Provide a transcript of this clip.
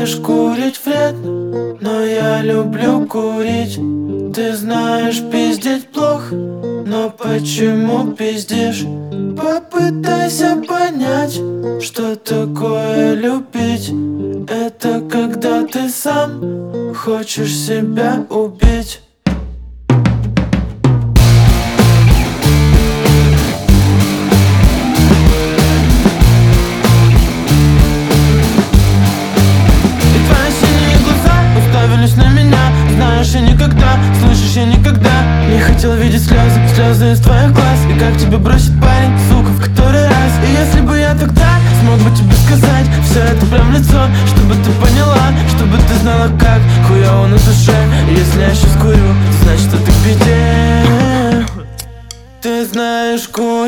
знаешь, курить вредно, но я люблю курить. Ты знаешь, пиздеть плохо, но почему пиздишь? Попытайся понять, что такое любить. Это когда ты сам хочешь себя убить. На меня, знаешь, я никогда, слышишь, я никогда не хотел видеть слезы, слезы из твоих глаз. И как тебе бросить, парень, сука, в который раз? И если бы я тогда смог бы тебе сказать все это прям в лицо, чтобы ты поняла, чтобы ты знала, как хуёво на душе. И если я сейчас курю, значит это к беде. Ты знаешь, курю